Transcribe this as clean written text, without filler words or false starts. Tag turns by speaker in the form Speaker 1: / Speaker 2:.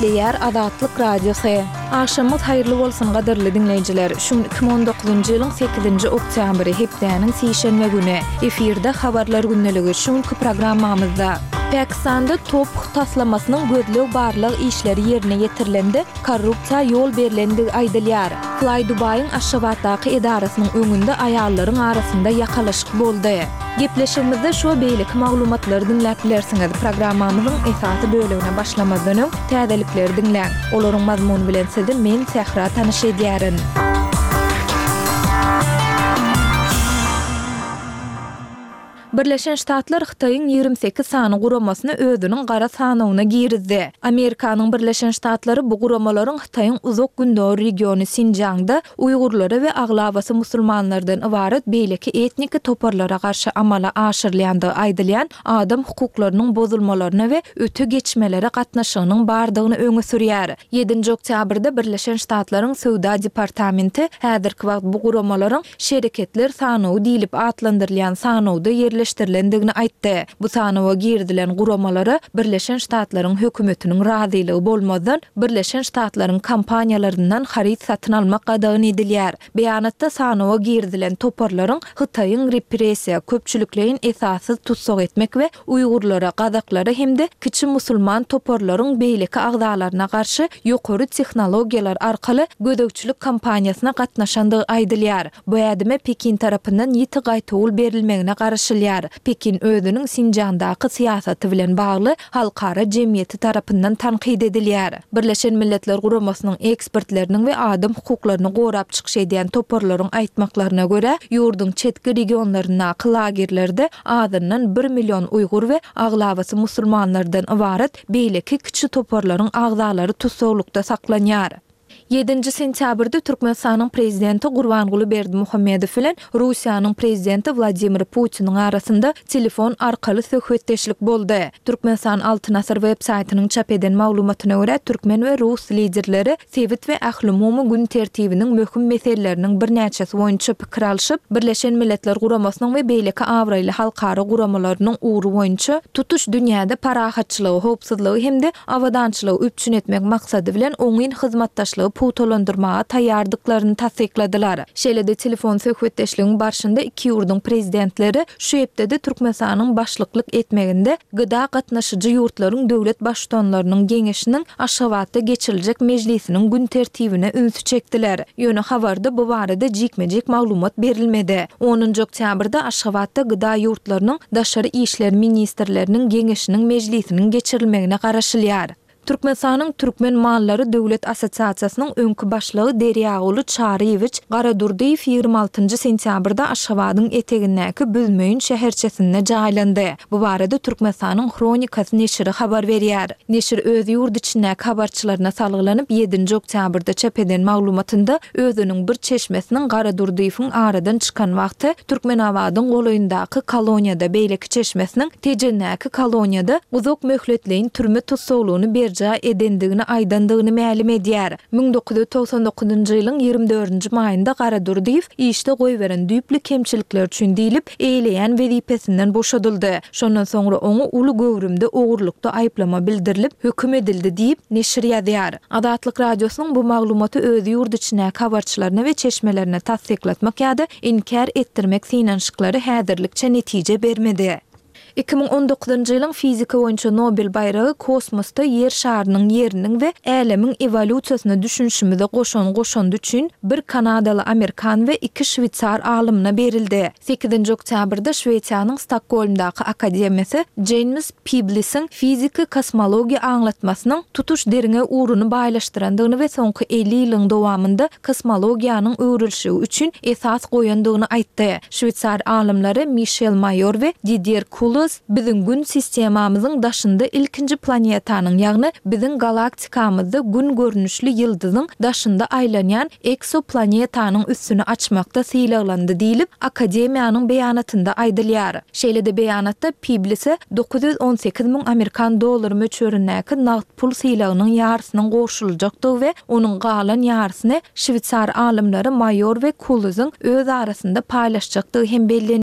Speaker 1: Eýtleýär Azatlyk Radiosu. Aşamyz haýyrly bolsun gaderli dinleýijiler. Şu 2019-njy ýylyň 8-nji oktýabry hepdeniň sişenme güni. Efirde habarlar günneligi şuňky programmamyzda Pakistanda top taslamasynyň gözleg barlyk işleri ýerine ýetirilendi, korrupsiýa ýol berilendi aýdylýar. Fly Dubay'ın Aşgabatdaky edarasynyň öňünde aýallaryň arasynda ýakalaşyk boldy. Gepleşigimizde şu beýlik maglumatlary dinläp bilersiňiz. Programmamyzyň esasy bölümine başlamazdan öň täzelikleri dinläň. Olaryň mazmuny bilen sizi men Sehra tanyş edýärin. Birleşen Ştatlar Xitayň 28 sany guramasyny özüniň gara sanawyna girizdi. Amerikanyň Birleşen Ştatlary bu guramalaryň Xitayň uzak gündoğu regiony Sinjangda Uýgurlara we aglabasy musulmanlardan ibaret beýleki etnik toparlara garşy amala aşyrylýandy aýdylýan adam hukuklarynyň bozulmalaryna we öte geçmelere gatnaşygynyň bardygyny öňe sürýär. 7-nji oktýabrda Birleşen Ştatlaryň Söwda departamenti häzirki wagt bu guramalaryň şereketler sanawy diýilip atlandyrylýan sanawda yerleştirilendigini aýtdy. Bu sanawa girdilen guramalary Birleşen Ştatlaryň hökümetiniň razylygy bolmadan Birleşen Ştatlaryň kampaniýalaryndan harit satyn almak gadagyny edilýär. Beýanatda sanawa girdilen toparlaryň Xitayň repressiýa köpçülikleýin esassız tutsak etmek we Uýgurlara, gazaklara hemde kiçi musulman toparlaryň beýleki agdalaryna garşy ýokary tehnologiýalar arkaly gödökçülük kampaniýasyna gatnaşandygy aýdylýar. Bu ädime Pekin tarapyndan ýiti gaýtawul berilmegine garaşylýar. Pekin özüniň Sinjangdaky siýasaty bilen bagly halkara jemgyýeti tarapyndan tanqid edilýär. Birleşen Milletler Guramasynyň ekspertleriniň we adam hukuklaryny gorap çykyş edýän toparlaryň aýtmaklaryna görä, ýurdun çetki regionlaryna lagerlerde azyndan 1 million Uýgur we aglabasy musulmanlardan ibaret beýleki kiçi toparlaryň agdalary tutsaglykda saklanýar. 7-nji sentýabrda Türkmenistanyň prezidenti Gurbanguly Berdimuhammedow bilen Russiýanyň prezidenti Vladimir Putiniň arasynda telefon arkaly söhbetdeşlik boldy. Türkmenistan Altyn Asr web saýtynyň çap eden maglumatyna görä, türkmen we rus liderleri sewit we ahly umumy gün tertibiniň möhüm meseleläriniň birnäçesi boýunça pikir alşyp, Birleşen Milletler Guramasynyň we beýleki awraýly halkara guramalarynyň uğru boýunça tutuş dünýäde parahatçylygy, howpsuzlygy hemde awadançylygy üpçün etmek maksady bilen oňyn hyzmatdaşlygy putolandyrmaga taýýardyklaryny tasdikladylar. Şeýle-de telefon söhbetdeşligiň barşynda iki ýurdun prezidentleri şu ýepde Türkmenistanyň başlyklyk etmeginde gyda gatnaşyjy ýurtlaryň döwlet başdanlarynyň geňeşiniň Aşgabatda geçiriljek mejlisiniň gün tertibine ünsü çekdiler. Ýöne habarda bu barada jikmejik maglumat berilmedi. 10-njy oktýabrda Aşgabatda gyda ýurtlarynyň daşary işler ministrleriniň geňeşiniň mejlisiniň geçirilmegine garaşylýar. Türkmenistanyň Türkmen Mallary Döwlet Assosiasiýasynyň öňkü başlygy Derýaguly Çaryewich Garadurdiýew 26-njy sentýabrda Aşgabatyň etegindäki Büzmeýin şäherçesine jaýlandy. Bu barada Türkmenistanyň Kronikasy neşri habar berýär. Neşir öz ýurt içindäki habarçylaryna salgylanyp 7-nji oktýabrda çap eden maglumatynda özüniň bir çeşmesiniň Garadurdiýewiň aradan çykan wagty Türkmenabadyň golaýyndaky koloniýada beýleki çeşmesiniň tejindäki koloniýada uzak möhletleýin türme tutsaglygyny edendigini aýdandygyny ma'lum edýär. 1999-njy ýylyň 24-nji maýynda Garadurdiýew işde goýberen düýpli kemçilikler üçin diýilip eýleýän wezipesinden boşadyldy. Şondan soňra oňa uly göwrümde ogurlukda aýplama bildirilip höküm edildi diýip neşir ýazýar. Azatlyk Radiosynyň bu maglumaty öz ýurt içindäki habarçylaryna we çeşmelerine tasdiklatmak ýa-da inkar etdirmek synanşyklary häzirlikçe netije bermedi. 2019-njy ýylyň fizika boýunça Nobel baýragy kosmosda ýer şarynyň ýeriniň weälemiň evolýusiýasyna düşünşimize goşandy üçin bir Kanadaly Amerikan we 2 Şwitsar alymyna berildi. 8-nji oktýabrda Şweýçarýanyň Stockholmdaky akademiýasy James Peebles'in fizika kosmologiýa aňlatmasynyň tutuş derine uğruny baýlaşdyrandygyny we soňky 50 ýylyň dowamında kosmologiýanyň öwrülşi üçin esas goýandygyny aýtdy. Şwitsar alymlary Michel Mayor we Didier Queloz biziň gün sistemamyzyň daşynda ilkinji planetanyň, ýagny biziň galaktikamyzda gün görnüşli ýyldyzyň daşynda aýlanýan eksoplanetanyň üstüni açmakda syýlaglandy diýilip akademiýanyň beýanatynda aýdylýar. Şeýle-de beýanatda Peebles'e 918 000 Amerikan dollary möçberindäki nagd pul syýlagynyň ýarsynyň goşuljakdygy we onuň galan ýarsyny Şwitsar alymlary Mayor we Queloz'yň öz arasynda paýlaşjakdygy hem belli